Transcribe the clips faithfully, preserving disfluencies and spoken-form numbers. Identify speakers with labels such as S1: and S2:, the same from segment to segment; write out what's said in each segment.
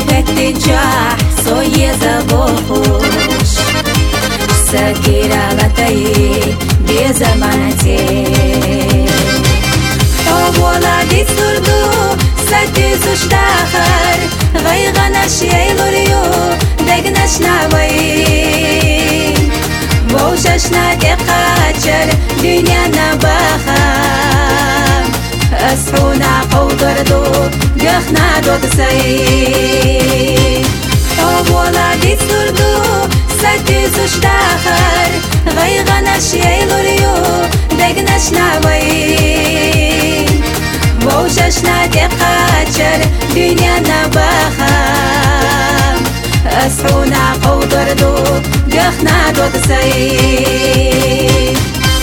S1: باتجاه صويزة بوخوش سكيرة لتاي بزمانتي حب ولادي سردو ستيزوش داخر غيغنش يلوريو دقنش ناوي بوشش نادي قاتشر دنيا نباخر أسحونا قوتر دو جخنا دوت سي حب ولادي سردو ستيزوش داخر غيغنش يلوريو دقنش ناوي بوشش نادي قاتشر دنيا نباخر أسحونا قوتر دو جخنا دوت سي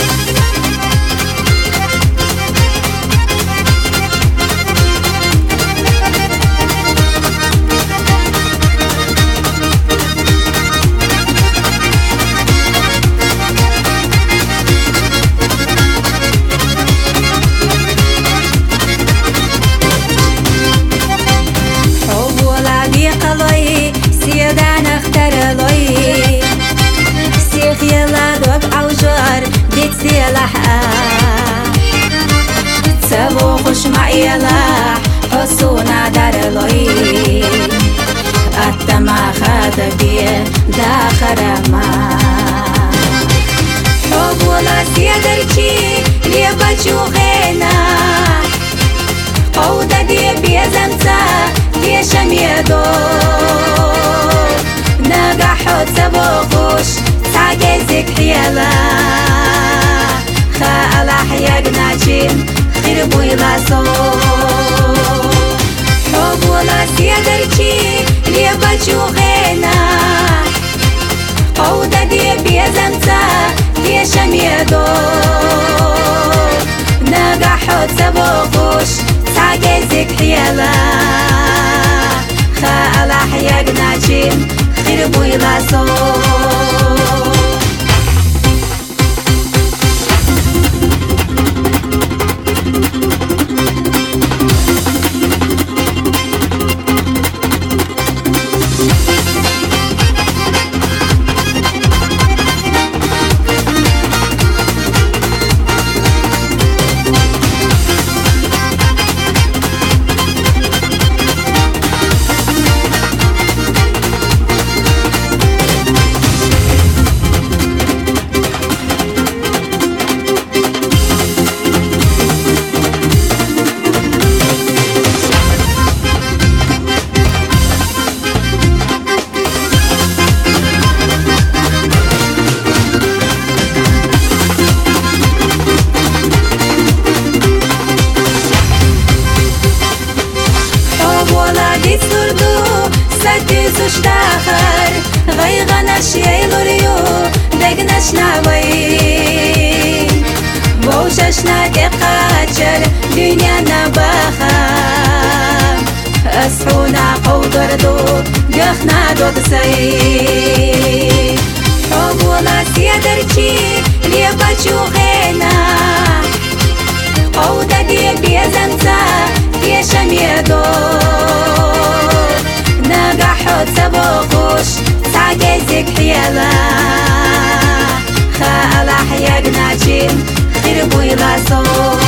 S1: سيدان اختار لي سيخ يلا دوك عوجر ديت سيلحا تسابو خوش معيلا حسونا دار لي التما خاد بيه داخر ما حب ولا سيدركي ليبجو غينا قودة دي بيزمتا دي شميدو نجحت سبوخوش تعجزك حيالا خالح يجناجين خربو يلاسو حب ولا سيدركي ليبجو غينا قودة دي بيزمتا دي شميدو نجحت سبوخوش تعجزك حيالا خالح يجناجين خربو يلاسو ستيزوش داخر غيغنش يلوريو دقنش ناوي بوشش نادي قاتشر دنيا نباخر أسحونا قودر دو جخنا دوت سي حب ولا سيدركي ليبجو غينا قودة دي بيزمتا دي شميدو نجحت سبوخوش تعجزك حيالا خالح يجناجين خربو يلاسو